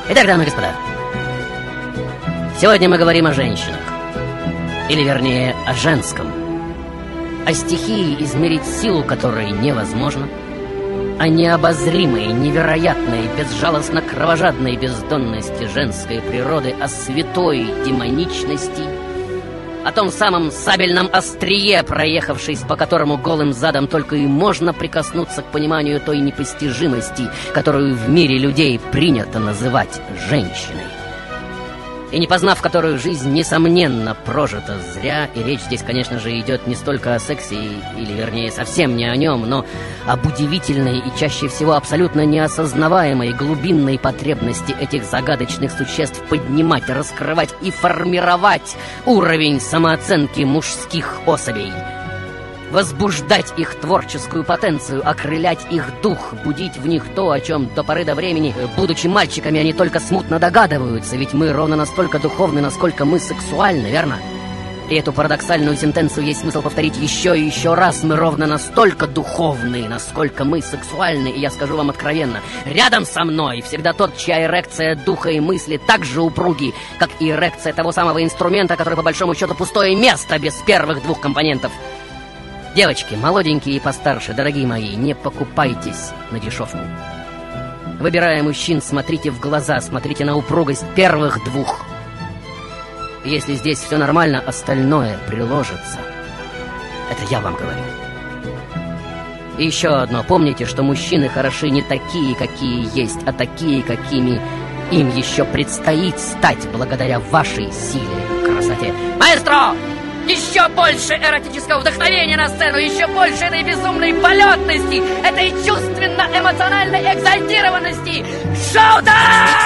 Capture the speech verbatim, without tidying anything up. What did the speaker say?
Итак, дамы и господа, сегодня мы говорим о женщинах. Или, вернее, о женском. О стихии, измерить силу которой невозможно. О необозримой, невероятной, безжалостно кровожадной бездонности женской природы. О святой демоничности. О том самом сабельном острие, проехавшись, по которому голым задом только и можно прикоснуться к пониманию той непостижимости, которую в мире людей принято называть женщиной. И не познав которую, жизнь, несомненно, прожита зря. И речь здесь, конечно же, идет не столько о сексе, или, вернее, совсем не о нем, но об удивительной и чаще всего абсолютно неосознаваемой глубинной потребности этих загадочных существ поднимать, раскрывать и формировать уровень самооценки мужских особей. Возбуждать их творческую потенцию, окрылять их дух, будить в них то, о чем до поры до времени, будучи мальчиками, они только смутно догадываются, ведь мы ровно настолько духовны, насколько мы сексуальны, верно? И эту парадоксальную сентенцию есть смысл повторить еще и еще раз. Мы ровно настолько духовны, насколько мы сексуальны, и я скажу вам откровенно, рядом со мной всегда тот, чья эрекция духа и мысли так же упруги, как и эрекция того самого инструмента, который по большому счету пустое место без первых двух компонентов. Девочки, молоденькие и постарше, дорогие мои, не покупайтесь на дешевку. Выбирая мужчин, смотрите в глаза, смотрите на упругость первых двух. Если здесь все нормально, остальное приложится. Это я вам говорю. И еще одно, помните, что мужчины хороши не такие, какие есть, а такие, какими им еще предстоит стать благодаря вашей силе и красоте. Маэстро! Еще больше эротического вдохновения на сцену, еще больше этой безумной полетности, этой чувственно-эмоциональной экзальтированности. Шоу-тайм!